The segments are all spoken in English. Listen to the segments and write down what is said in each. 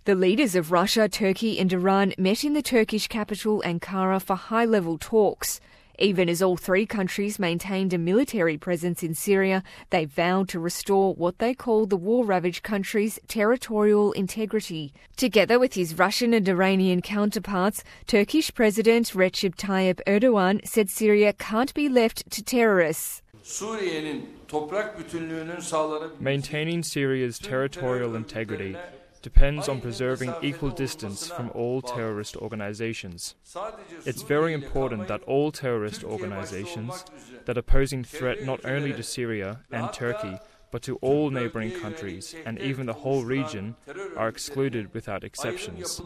The leaders of Russia, Turkey and Iran met in the Turkish capital Ankara for high-level talks. Even as all three countries maintained a military presence in Syria, they vowed to restore what they call the war-ravaged country's territorial integrity. Together with his Russian and Iranian counterparts, Turkish President Recep Tayyip Erdogan said Syria can't be left to terrorists. Maintaining Syria's territorial integrity depends on preserving equal distance from all terrorist organizations. It's very important that all terrorist organizations that are posing threat not only to Syria and Turkey, but to all neighboring countries and even the whole region are excluded without exceptions.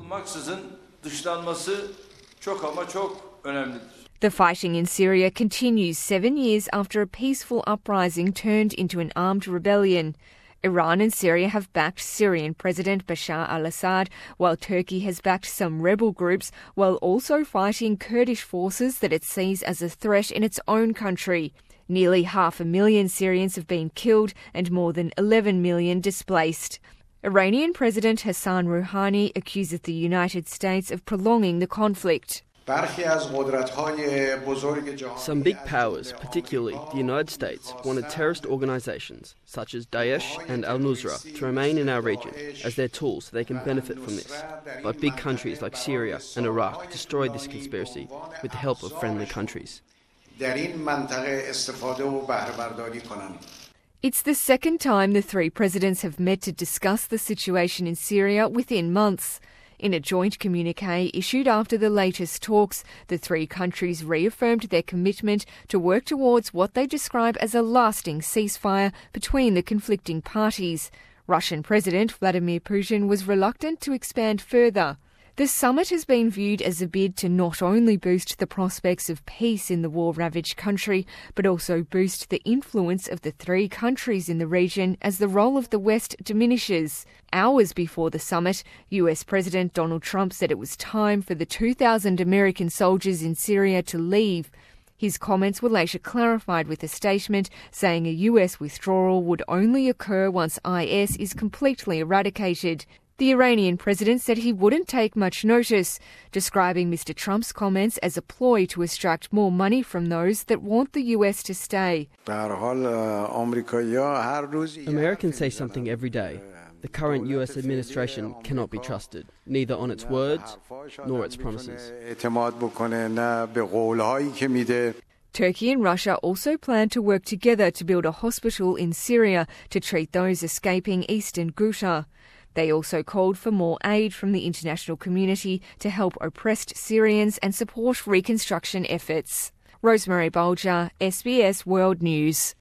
The fighting in Syria continues 7 years after a peaceful uprising turned into an armed rebellion. Iran and Syria have backed Syrian President Bashar al-Assad, while Turkey has backed some rebel groups, while also fighting Kurdish forces that it sees as a threat in its own country. Nearly 500,000 Syrians have been killed and more than 11 million displaced. Iranian President Hassan Rouhani accuses the United States of prolonging the conflict. Some big powers, particularly the United States, wanted terrorist organizations such as Daesh and al-Nusra to remain in our region as their tools so they can benefit from this. But big countries like Syria and Iraq destroyed this conspiracy with the help of friendly countries. It's the second time the three presidents have met to discuss the situation in Syria within months. In a joint communiqué issued after the latest talks, the three countries reaffirmed their commitment to work towards what they describe as a lasting ceasefire between the conflicting parties. Russian President Vladimir Putin was reluctant to expand further. The summit has been viewed as a bid to not only boost the prospects of peace in the war-ravaged country, but also boost the influence of the three countries in the region as the role of the West diminishes. Hours before the summit, US President Donald Trump said it was time for the 2,000 American soldiers in Syria to leave. His comments were later clarified with a statement saying a US withdrawal would only occur once IS is completely eradicated. The Iranian president said he wouldn't take much notice, describing Mr. Trump's comments as a ploy to extract more money from those that want the US to stay. Americans say something every day. The current US administration cannot be trusted, neither on its words nor its promises. Turkey and Russia also plan to work together to build a hospital in Syria to treat those escaping eastern Ghouta. They also called for more aid from the international community to help oppressed Syrians and support reconstruction efforts. Rosemary Bolger, SBS World News.